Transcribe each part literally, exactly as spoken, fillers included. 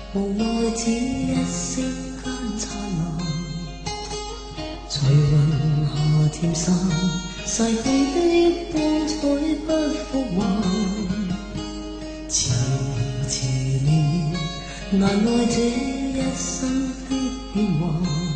无奈只一息间灿烂，随云霞渐散，逝去的光彩不复还。迟迟了，难耐这一生的变幻。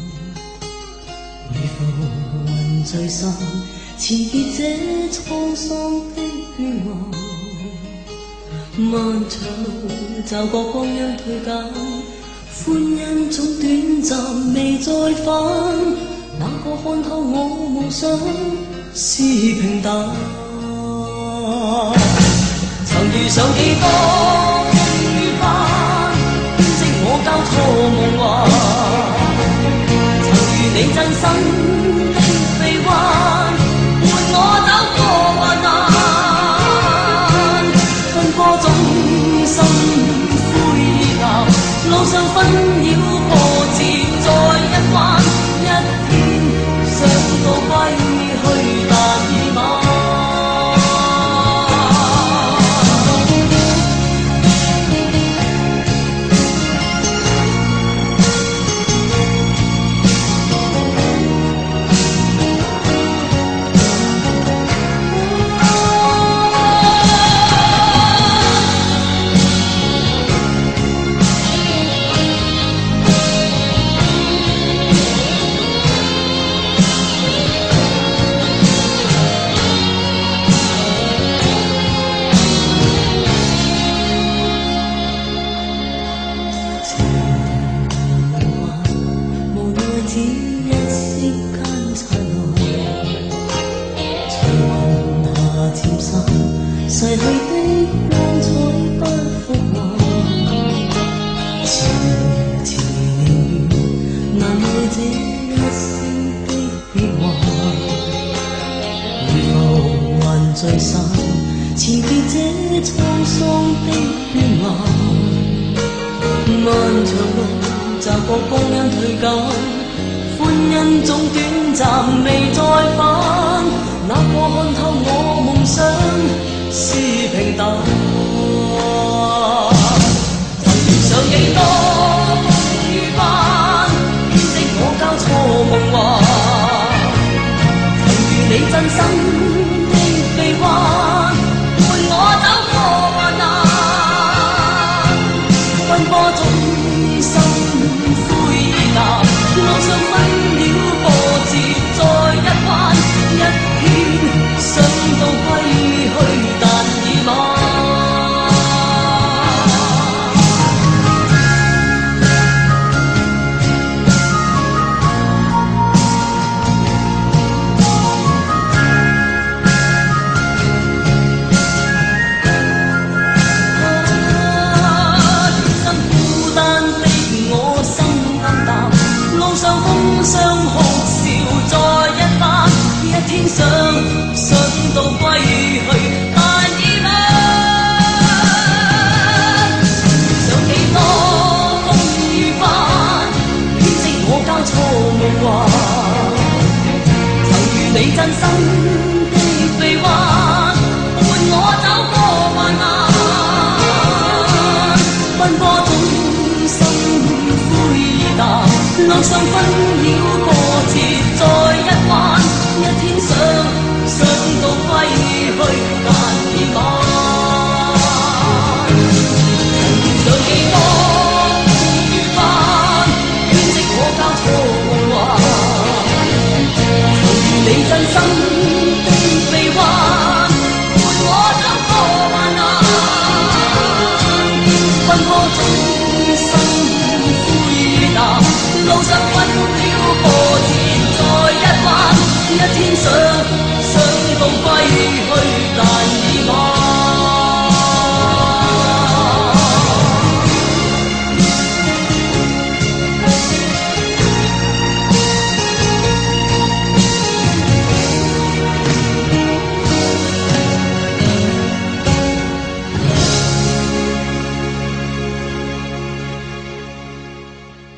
如浮云聚散，缠结这沧桑的倦顏。漫長驟覺光陰退減，歡欣總短暫未再返。哪個看透我夢想是平淡？曾遇上幾多風雨翻，編織我交錯夢幻。曾遇你真心的臂彎，伴我走過患難。多種心灰意淡，路上紛擾波折再一彎，一天想到歸去，但已晚。逝去的光彩不復還，遲遲了，難耐這一生的變幻。如浮雲聚散，纏結這滄桑的倦顏。漫長路，驟覺光陰退減，歡欣總短暫未再返。哪個看透我夢想是平淡？曾遇上幾多風雨翻，編織我交錯夢幻。曾遇你真心的臂彎，伴我走過患難。奔波中心灰意淡，路上紛擾波折再一彎，一天想到歸去，但已晚。天生孤單的我心暗淡，路上風霜哭笑再一番，一天想想到歸去，但已晚。想幾多風雨翻，編織我交錯夢幻。曾遇你真心的臂彎，伴我走過患難。奔波中心灰意淡，路上紛擾波折再一彎，一天想想到歸去，但已晚。曾遇上幾多風雨翻，編織我交錯夢幻。曾遇你真心的臂彎，伴我走過患難。奔波中心灰意淡，路上紛擾波折再一彎，一天想想到歸去。